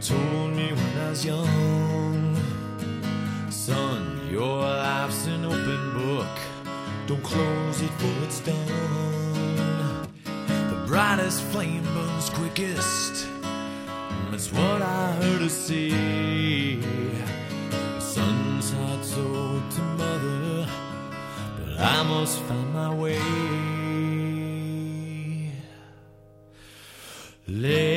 told me when I was young, son, your life's an open book. Don't close it till it's done. The brightest flame burns quickest. That's what I heard her say. The son's heart's owed to mother, but I must find my way.